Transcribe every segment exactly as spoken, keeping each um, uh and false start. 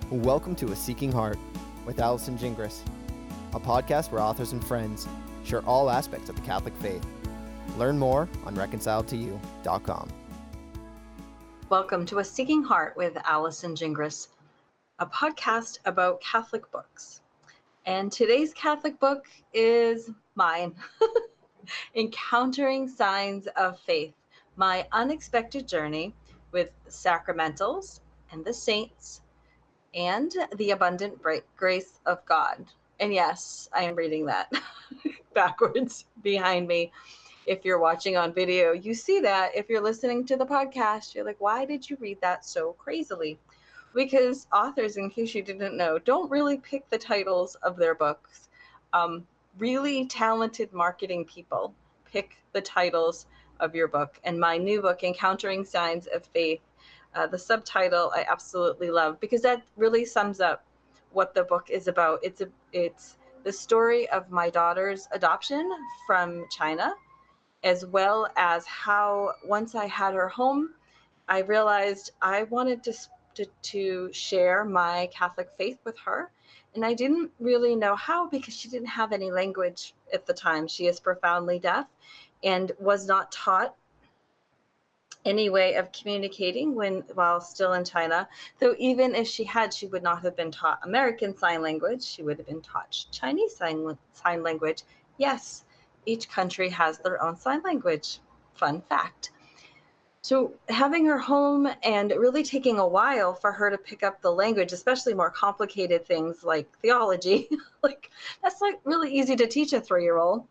Welcome to A Seeking Heart with Allison Gingras, a podcast where authors and friends share all aspects of the Catholic faith. Learn more on reconciled to you dot com. Welcome to A Seeking Heart with Allison Gingras, a podcast about Catholic books. And today's Catholic book is mine, Encountering Signs of Faith, My Unexpected Journey with Sacramentals and the Saints and the Abundant Grace of God. And yes, I am reading that backwards behind me. If you're watching on video, you see that. If you're listening to the podcast, you're like, why did you read that so crazily? Because authors, in case you didn't know, don't really pick the titles of their books. Um, really talented marketing people pick the titles of your book. And my new book, Encountering Signs of Faith, uh, the subtitle I absolutely love because that really sums up what the book is about. It's a, it's the story of my daughter's adoption from China, as well as how once I had her home, I realized I wanted to, to, to share my Catholic faith with her. And I didn't really know how because she didn't have any language at the time. She is profoundly deaf and was not taught any way of communicating when while still in China. Though even if she had, she would not have been taught American Sign Language. She would have been taught Chinese Sign, sign Language. Yes, each country has their own sign language. Fun fact. So having her home and really taking a while for her to pick up the language, especially more complicated things like theology, like that's like really easy to teach a three-year-old.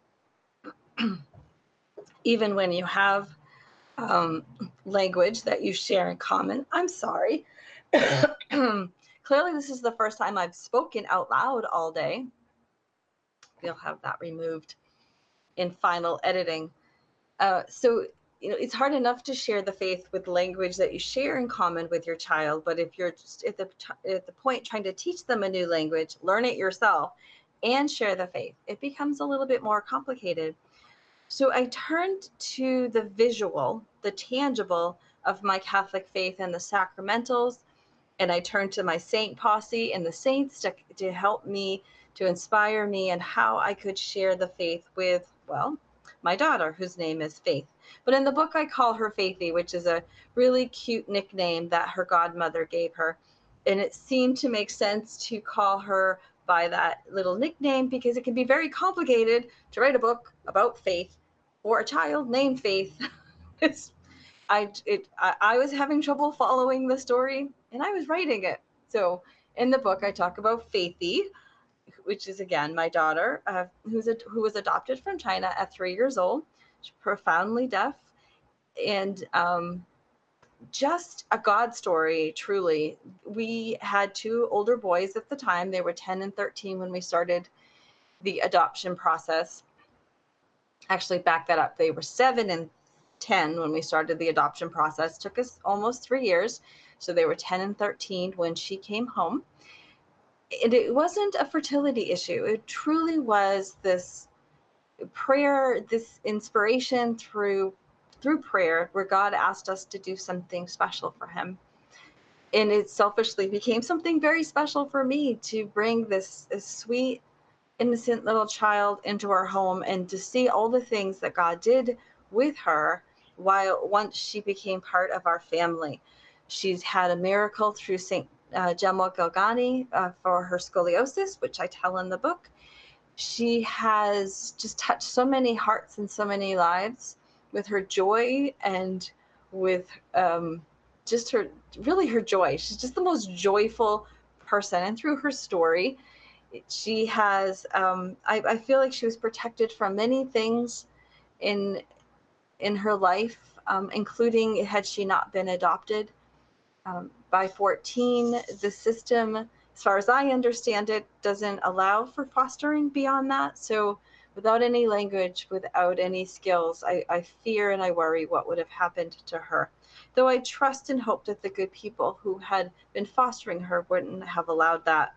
Even when you have um, language that you share in common. I'm sorry. Clearly this is the first time I've spoken out loud all day. We'll have that removed in final editing. Uh, so, you know, it's hard enough to share the faith with language that you share in common with your child. But if you're just at the, at the point trying to teach them a new language, learn it yourself and share the faith, it becomes a little bit more complicated. So I turned to the visual, the tangible of my Catholic faith and the sacramentals. And I turned to my saint posse and the saints to, to help me, to inspire me and how I could share the faith with, well, my daughter, whose name is Faith. But in the book, I call her Faithy, which is a really cute nickname that her godmother gave her. And it seemed to make sense to call her by that little nickname because it can be very complicated to write a book about faith for a child named Faith. it's, I, it, I, I was having trouble following the story and I was writing it. So in the book, I talk about Faithy, which is again my daughter, uh, who's a, who was adopted from China at three years old. She's profoundly deaf, and um, just a God story. Truly, we had two older boys at the time. They were ten and thirteen when we started the adoption process. Actually, back that up. They were seven and ten when we started the adoption process. It took us almost three years. So they were ten and thirteen when she came home. And it wasn't a fertility issue. It truly was this prayer, this inspiration through through prayer, where God asked us to do something special for him. And it selfishly became something very special for me to bring this, this sweet, innocent little child into our home and to see all the things that God did with her while once she became part of our family. She's had a miracle through Saint Uh, Gemma Galgani uh, for her scoliosis, which I tell in the book. She has just touched so many hearts and so many lives with her joy and with um, just her, really her joy. She's just the most joyful person. And through her story, she has, um, I, I feel like she was protected from many things in, in her life, um, including had she not been adopted. Um, by fourteen, the system, as far as I understand it, doesn't allow for fostering beyond that. So without any language, without any skills, I, I fear and I worry what would have happened to her. Though I trust and hope that the good people who had been fostering her wouldn't have allowed that.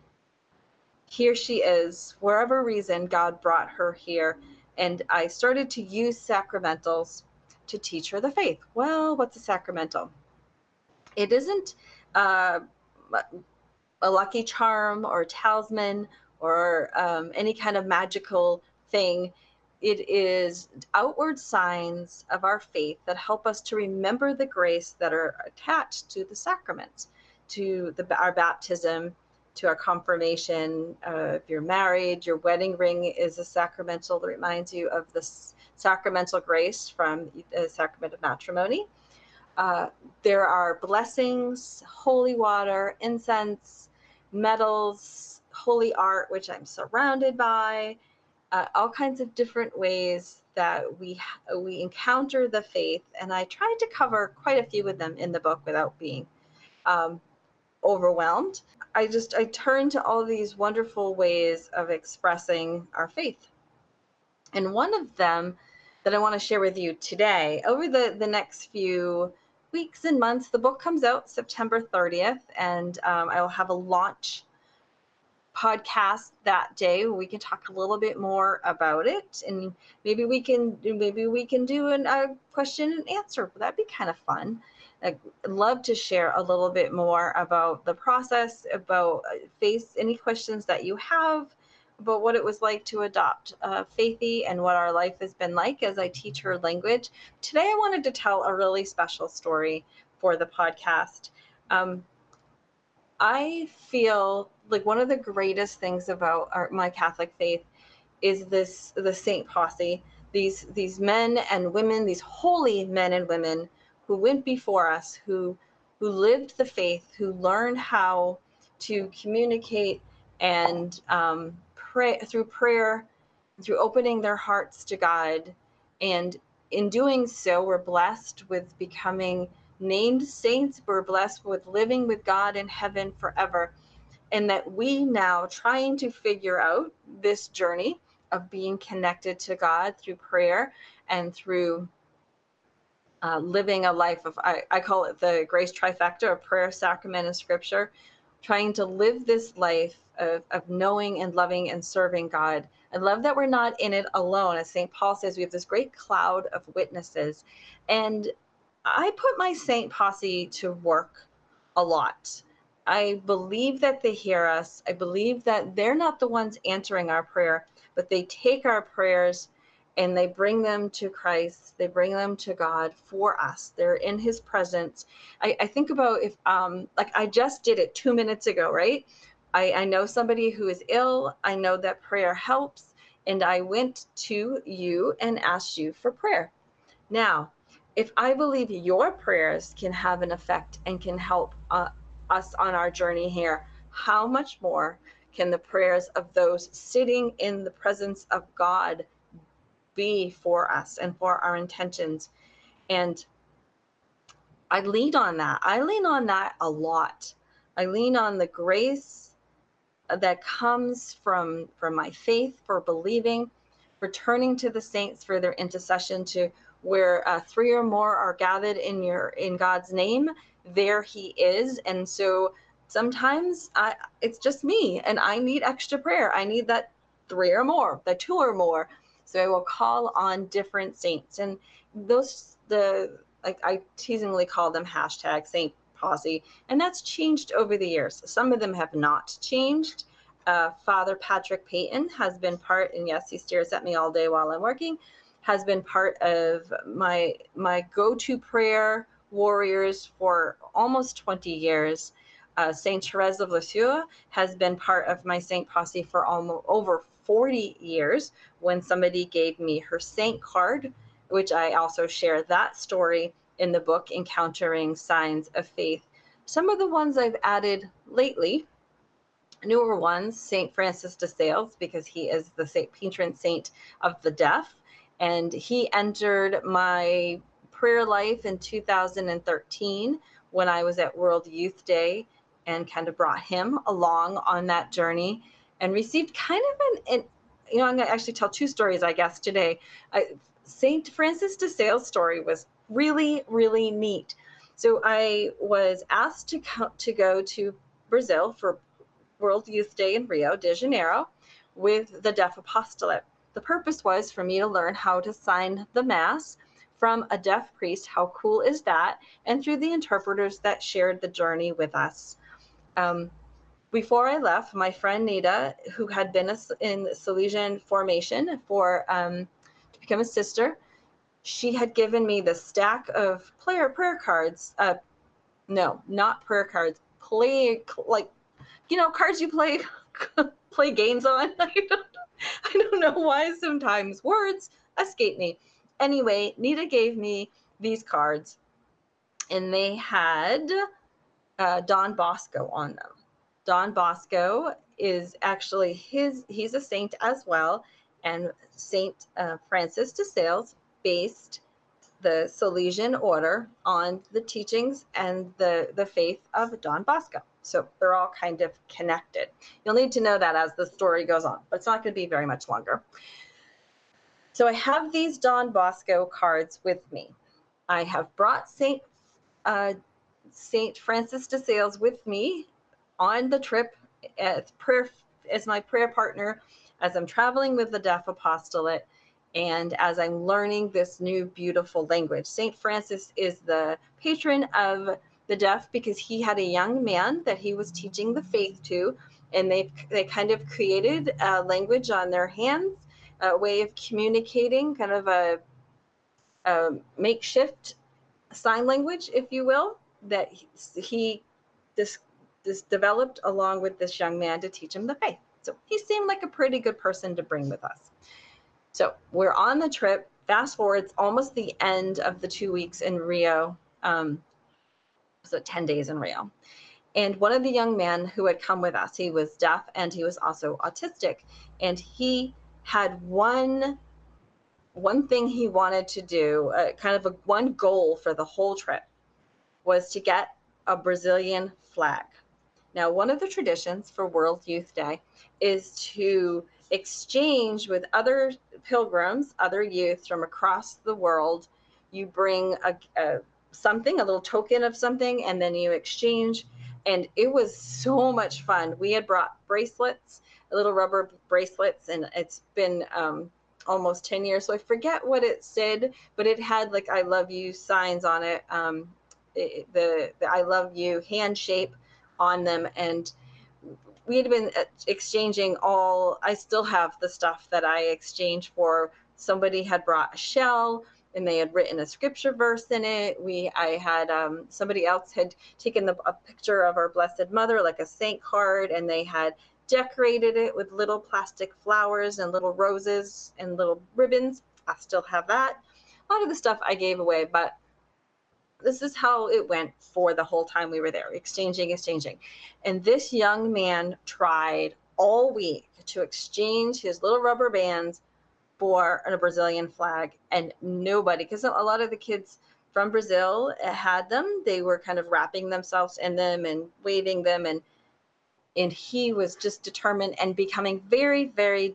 Here she is, for whatever reason, God brought her here. And I started to use sacramentals to teach her the faith. Well, what's a sacramental? It isn't uh, a lucky charm or talisman or um, any kind of magical thing. It is outward signs of our faith that help us to remember the grace that are attached to the sacraments, to the, our baptism, to our confirmation. Uh, if you're married, your wedding ring is a sacramental that reminds you of the sacramental grace from the sacrament of matrimony. Uh, there are blessings, holy water, incense, medals, holy art, which I'm surrounded by, uh, all kinds of different ways that we we encounter the faith. And I tried to cover quite a few of them in the book without being um, overwhelmed. I just, I turned to all these wonderful ways of expressing our faith. And one of them that I want to share with you today, over the, the next few weeks and months, the book comes out September thirtieth, and um, I will have a launch podcast that day where we can talk a little bit more about it, and maybe we can maybe we can do an, a question and answer. That'd be kind of fun. I'd love to share a little bit more about the process, about faith, any questions that you have about what it was like to adopt uh, Faithy and what our life has been like as I teach her language. Today, I wanted to tell a really special story for the podcast. Um, I feel like one of the greatest things about our, my Catholic faith is this, the Saint Posse, these, these men and women, these holy men and women who went before us, who, who lived the faith, who learned how to communicate and um, pray through prayer, through opening their hearts to God. And in doing so, we're blessed with becoming named saints. We're blessed with living with God in heaven forever. And that we now, trying to figure out this journey of being connected to God through prayer and through uh, living a life of, I, I call it the grace trifecta of prayer, sacrament, and scripture, trying to live this life of, of knowing and loving and serving God. I love that we're not in it alone. As Saint Paul says, we have this great cloud of witnesses. And I put my Saint Posse to work a lot. I believe that they hear us. I believe that they're not the ones answering our prayer, but they take our prayers and they bring them to Christ. They bring them to God for us. They're in his presence. I, I think about if, um, like I just did it two minutes ago, right? I, I know somebody who is ill. I know that prayer helps. And I went to you and asked you for prayer. Now, if I believe your prayers can have an effect and can help uh, us on our journey here, how much more can the prayers of those sitting in the presence of God be for us and for our intentions? And I lean on that. I lean on that a lot. I lean on the grace that comes from, from my faith for believing, for turning to the saints for their intercession, to where uh, three or more are gathered in your in God's name, there he is. And so sometimes I, it's just me and I need extra prayer. I need that three or more, the two or more. So I will call on different saints. And those, the like I teasingly call them hashtag Saint Posse. And that's changed over the years. Some of them have not changed. Uh, Father Patrick Payton has been part, and yes, he stares at me all day while I'm working, has been part of my my go-to prayer warriors for almost twenty years. Uh, Saint Therese of Lisieux has been part of my Saint Posse for almost over forty years, when somebody gave me her saint card, which I also share that story in the book, Encountering Signs of Faith. Some of the ones I've added lately, newer ones, Saint Francis de Sales, because he is the Saint patron saint of the deaf. And he entered my prayer life in two thousand thirteen when I was at World Youth Day, and kind of brought him along on that journey and received kind of an, an you know, I'm going to actually tell two stories, I guess, today. I, Saint Francis de Sales' story was really, really neat. So I was asked to, co- to go to Brazil for World Youth Day in Rio de Janeiro with the Deaf Apostolate. The purpose was for me to learn how to sign the Mass from a deaf priest. How cool is that? And through the interpreters that shared the journey with us. Um, before I left, my friend Nita, who had been a, in Salesian formation for um, to become a sister, she had given me the stack of prayer prayer cards. Uh, no, not prayer cards. Play like, you know, cards you play play games on. I don't, I don't know why sometimes words escape me. Anyway, Nita gave me these cards, and they had uh, Don Bosco on them. Don Bosco is actually his, he's a saint as well, and Saint uh, Francis de Sales based the Salesian order on the teachings and the, the faith of Don Bosco. So they're all kind of connected. You'll need to know that as the story goes on, but it's not going to be very much longer. So I have these Don Bosco cards with me. I have brought Saint uh, Saint Francis de Sales with me on the trip as prayer as my prayer partner as I'm traveling with the Deaf Apostolate and as I'm learning this new beautiful language. Saint Francis is the patron of the deaf because he had a young man that he was teaching the faith to, and they they kind of created a language on their hands, a way of communicating, kind of a, a makeshift sign language, if you will, that he, he this this developed along with this young man to teach him the faith. So he seemed like a pretty good person to bring with us. So we're on the trip. Fast forward, it's almost the end of the two weeks in Rio. Um, so ten days in Rio. And one of the young men who had come with us, he was deaf and he was also autistic. And he had one one thing he wanted to do, uh, kind of a one goal for the whole trip, was to get a Brazilian flag. Now, one of the traditions for World Youth Day is to exchange with other pilgrims, other youth from across the world. You bring a, a something, a little token of something, and then you exchange. And it was so much fun. We had brought bracelets, little rubber bracelets, and it's been um, almost ten years. So I forget what it said, but it had like I love you signs on it. Um, it the, the I love you hand shape on them. And we had been exchanging all, I still have the stuff that I exchanged for. Somebody had brought a shell and they had written a scripture verse in it. We, I had, um, somebody else had taken the, a picture of our Blessed Mother, like a saint card, and they had decorated it with little plastic flowers and little roses and little ribbons. I still have that. A lot of the stuff I gave away, but this is how it went for the whole time we were there, exchanging, exchanging. And this young man tried all week to exchange his little rubber bands for a Brazilian flag, and nobody, because a lot of the kids from Brazil had them. They were kind of wrapping themselves in them and waving them, and and he was just determined and becoming very, very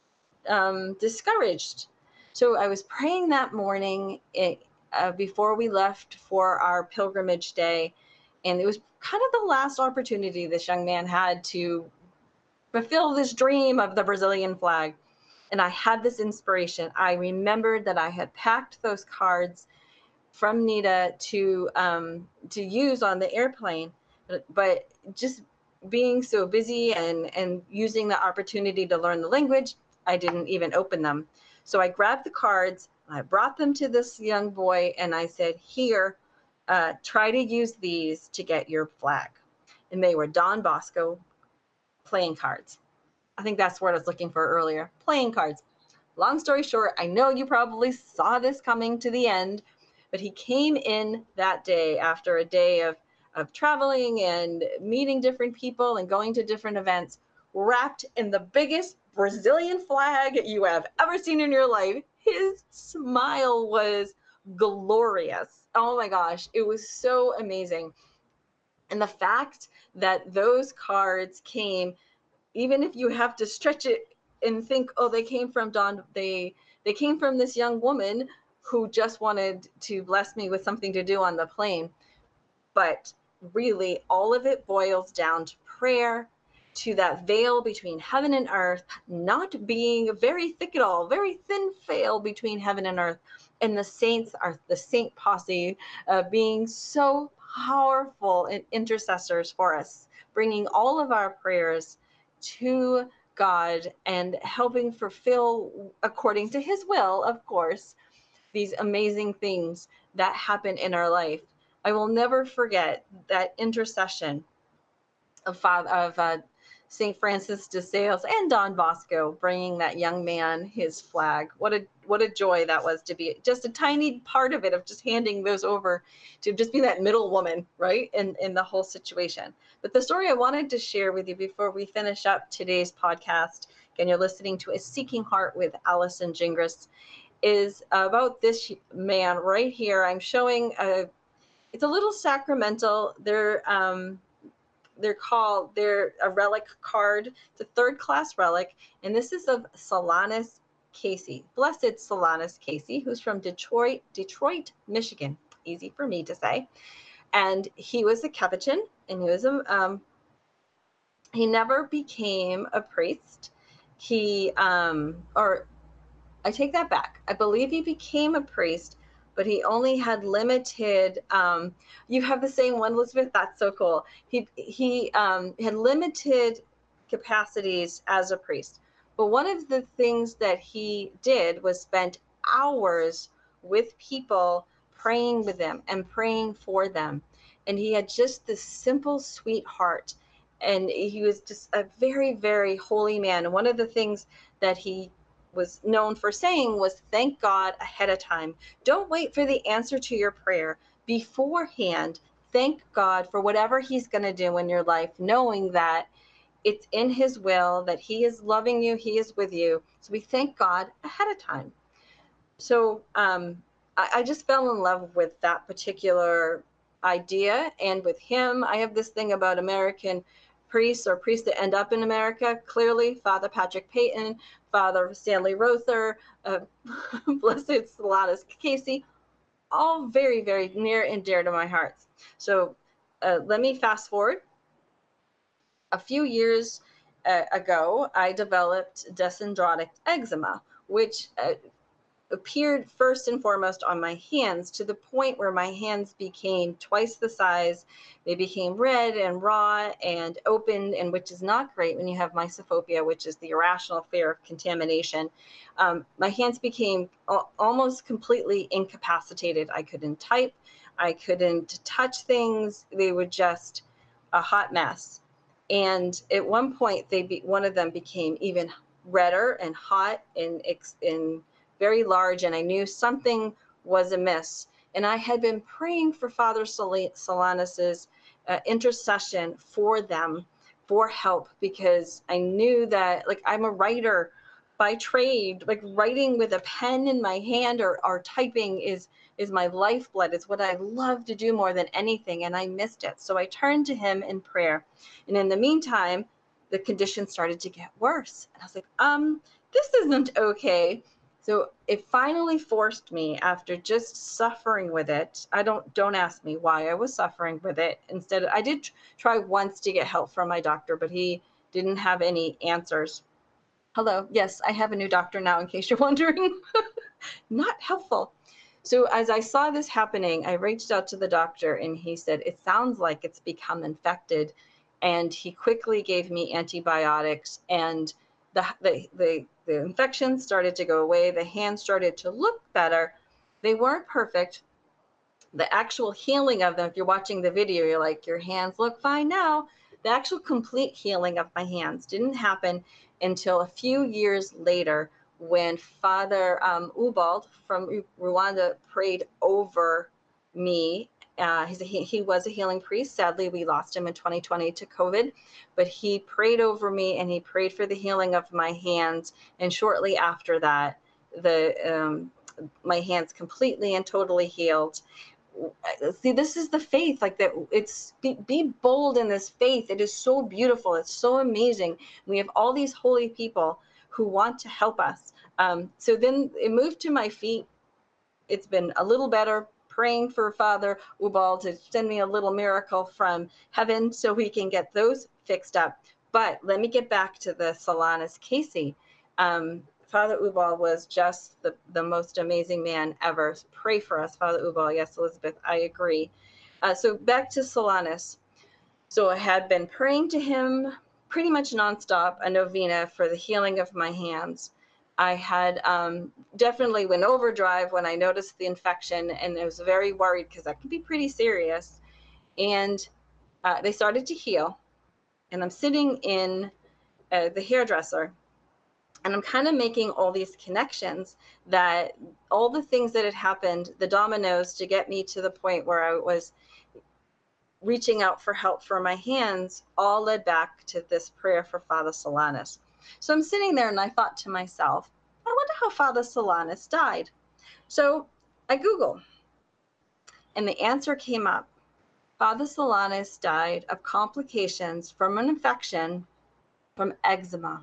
um, discouraged. So I was praying that morning it, uh, before we left for our pilgrimage day, and it was kind of the last opportunity this young man had to fulfill this dream of the Brazilian flag. And I had this inspiration. I remembered that I had packed those cards from Nita to um, to use on the airplane, but, but just being so busy and, and using the opportunity to learn the language, I didn't even open them. So I grabbed the cards, I brought them to this young boy, and I said, here, uh, try to use these to get your flag. And they were Don Bosco playing cards. I think that's what I was looking for earlier, playing cards. Long story short, I know you probably saw this coming to the end, but he came in that day after a day of, of traveling and meeting different people and going to different events, wrapped in the biggest Brazilian flag you have ever seen in your life. His smile was glorious. Oh my gosh, it was so amazing. And the fact that those cards came, even if you have to stretch it and think, oh, they came from Don, they they came from this young woman who just wanted to bless me with something to do on the plane. But really, all of it boils down to prayer, to that veil between heaven and earth not being very thick at all, very thin veil between heaven and earth, and the saints are the saint posse uh, being so powerful intercessors for us, bringing all of our prayers to God and helping fulfill, according to his will, of course, these amazing things that happen in our life. I will never forget that intercession of Father of uh, Saint Francis de Sales and Don Bosco, bringing that young man his flag. What a what a joy that was to be just a tiny part of it, of just handing those over, to just be that middle woman, right, in in the whole situation. But the story I wanted to share with you before we finish up today's podcast, again, you're listening to A Seeking Heart with Allison Gingras, is about this man right here. I'm showing a, it's a little sacramental. They're um, they're called, they're a relic card. It's a third class relic. And this is of Solanus Casey, Blessed Solanus Casey, who's from Detroit, Detroit, Michigan. Easy for me to say. And he was a Capuchin, and he was a, um, he never became a priest. He, um, or I take that back. I believe he became a priest, but he only had limited, um, you have the same one, Elizabeth, that's so cool. He, he um, had limited capacities as a priest. But one of the things that he did was spent hours with people, praying with them and praying for them. And he had just this simple, sweet heart. And he was just a very, very holy man. And one of the things that he was known for saying was, thank God ahead of time. Don't wait for the answer to your prayer. Beforehand, thank God for whatever he's going to do in your life, knowing that it's in his will, that he is loving you, he is with you. So we thank God ahead of time. So um, I, I just fell in love with that particular idea. And with him, I have this thing about American priests or priests that end up in America. Clearly, Father Patrick Peyton, Father Stanley Rother, uh, Blessed Solanus Casey, all very, very near and dear to my heart. So uh, let me fast forward. A few years uh, ago, I developed descendrotic eczema, which uh, appeared first and foremost on my hands, to the point where my hands became twice the size. They became red and raw and open, and which is not great when you have mysophobia, which is the irrational fear of contamination. Um, my hands became al- almost completely incapacitated. I couldn't type. I couldn't touch things. They were just a hot mess. And at one point, they be, one of them became even redder and hot and in very large, and I knew something was amiss. And I had been praying for Father Sol- Solanus's uh, intercession for them, for help, because I knew that, like, I'm a writer by trade. Like, writing with a pen in my hand or, or typing is is my lifeblood. It's what I love to do more than anything, and I missed it. So I turned to him in prayer. And in the meantime, the condition started to get worse. And I was like, um, this isn't okay. So it finally forced me, after just suffering with it. I don't, don't ask me why I was suffering with it. Instead, I did try once to get help from my doctor, but he didn't have any answers. Hello. Yes, I have a new doctor now, in case you're wondering. Not helpful. So as I saw this happening, I reached out to the doctor, and he said, it sounds like it's become infected. And he quickly gave me antibiotics, and the, the, the, the infection started to go away. The hands started to look better. They weren't perfect. The actual healing of them, if you're watching the video, you're like, your hands look fine now. The actual complete healing of my hands didn't happen until a few years later, when Father um, Ubald from Rwanda prayed over me. Uh, he's a, he, he was a healing priest. Sadly, we lost him in twenty twenty to COVID, but he prayed over me, and he prayed for the healing of my hands. And shortly after that, the um, my hands completely and totally healed. See, this is the faith, like that. It's be, be bold in this faith. It is so beautiful. It's so amazing. We have all these holy people who want to help us. Um, so then it moved to my feet. It's been a little better, praying for Father Ubald to send me a little miracle from heaven so we can get those fixed up. But let me get back to the Solanus Casey. Um, Father Ubald was just the, the most amazing man ever. Pray for us, Father Ubald. Yes, Elizabeth, I agree. Uh, so back to Solanus. So I had been praying to him pretty much nonstop, a novena for the healing of my hands. I had um, definitely went overdrive when I noticed the infection, and I was very worried because that can be pretty serious. And uh, they started to heal, and I'm sitting in uh, the hairdresser, and I'm kind of making all these connections that all the things that had happened, the dominoes to get me to the point where I was reaching out for help for my hands, all led back to this prayer for Father Solanus. So I'm sitting there and I thought to myself, I wonder how Father Solanus died. So I Google, and the answer came up. Father Solanus died of complications from an infection from eczema.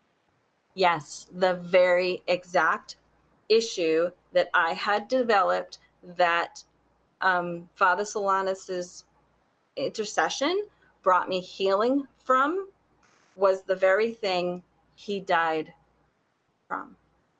Yes, the very exact issue that I had developed, that um, Father Solanus's intercession brought me healing from, was the very thing he died from.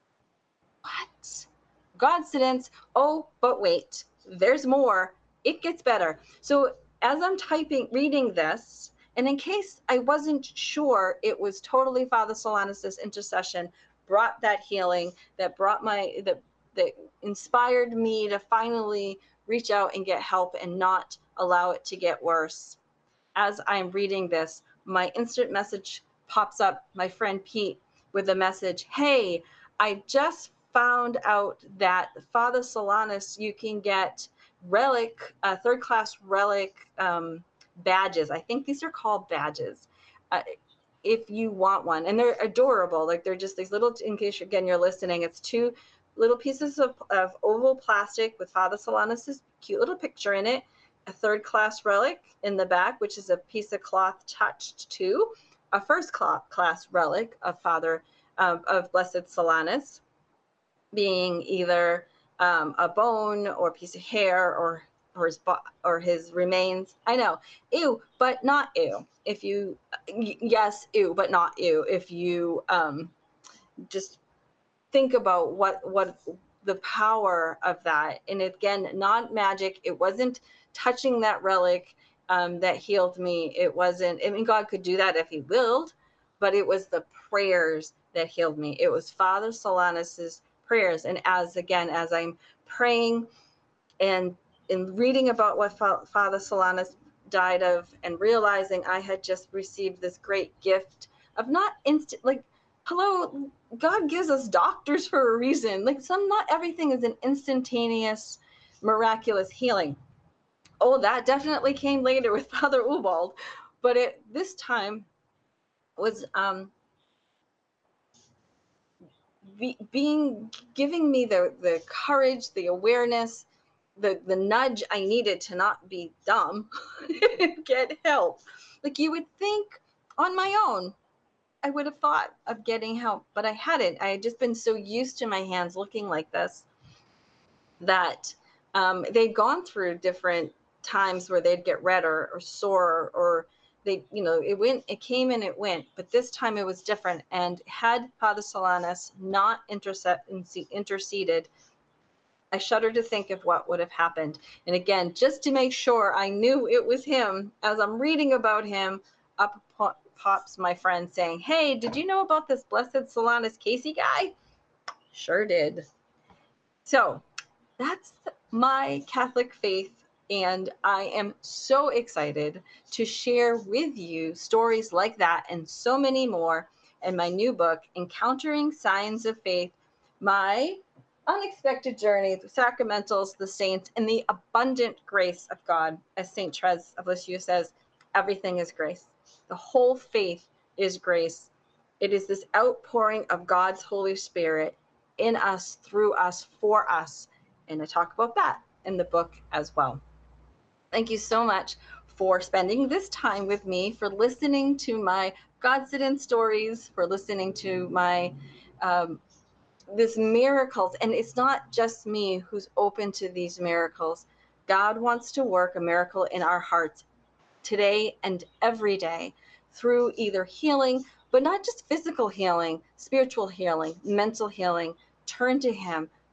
What? Coincidence? Oh, but wait, there's more. It gets better. So as I'm typing, reading this, and in case I wasn't sure, it was totally Father Solanus's intercession brought that healing, that brought my, that, that inspired me to finally reach out and get help and not allow it to get worse. As I'm reading this, my instant message pops up, my friend Pete, with a message, hey, I just found out that Father Solanus, you can get relic, uh, third class relic um, badges. I think these are called badges. Uh, if you want one, and they're adorable. Like they're just these little, in case again you're listening, it's two little pieces of, of oval plastic with Father Solanus's cute little picture in it, a third class relic in the back, which is a piece of cloth touched to a first class relic of Father um, of Blessed Solanus, being either um, a bone or a piece of hair or or his or his remains. I know, ew, but not ew. If you, yes, ew, but not ew. If you um, just think about what what the power of that, and again, not magic. It wasn't touching that relic um, that healed me. It wasn't. I mean, God could do that if He willed, but it was the prayers that healed me. It was Father Solanus's prayers, and as again, as I'm praying and in reading about what Fa- Father Solanus died of, and realizing I had just received this great gift of not instant, like, hello, God gives us doctors for a reason. Like, some, not everything is an instantaneous, miraculous healing. Oh, that definitely came later with Father Ubald, but it this time was um, be, being giving me the the courage, the awareness, the the nudge I needed to not be dumb and get help. Like, you would think on my own I would have thought of getting help, but I hadn't. I had just been so used to my hands looking like this that um, they'd gone through different times where they'd get red or, or sore, or they, you know, it went, it came and it went, but this time it was different. And had Father Solanus not interced, interceded, I shudder to think of what would have happened. And again, just to make sure I knew it was him, as I'm reading about him, up pops my friend saying, hey, did you know about this Blessed Solanus Casey guy? Sure did. So that's my Catholic faith, and I am so excited to share with you stories like that and so many more in my new book, Encountering Signs of Faith, my unexpected journey, the sacramentals, the saints, and the abundant grace of God. As Saint Therese of Lisieux says, everything is grace. The whole faith is grace. It is this outpouring of God's Holy Spirit in us, through us, for us. And I talk about that in the book as well. Thank you so much for spending this time with me, for listening to my God-sit-in stories, for listening to my um, this miracles. And it's not just me who's open to these miracles. God wants to work a miracle in our hearts today and every day through either healing, but not just physical healing, spiritual healing, mental healing. Turn to Him.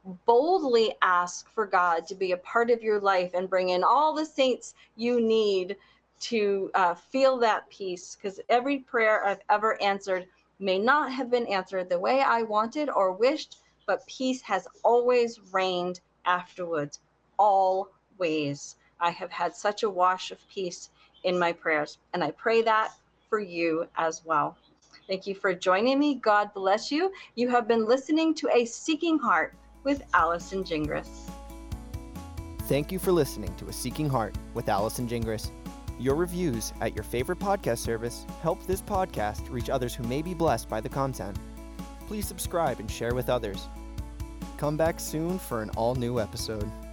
boldly ask for God to be a part of your life and bring in all the saints you need to uh, feel that peace, because every prayer I've ever answered may not have been answered the way I wanted or wished, but peace has always reigned afterwards, always. I have had such a wash of peace in my prayers, and I pray that for you as well. Thank you for joining me. God bless you. You have been listening to A Seeking Heart with Allison Gingras. Thank you for listening to A Seeking Heart with Allison Gingras. Your reviews at your favorite podcast service help this podcast reach others who may be blessed by the content. Please subscribe and share with others. Come back soon for an all-new episode.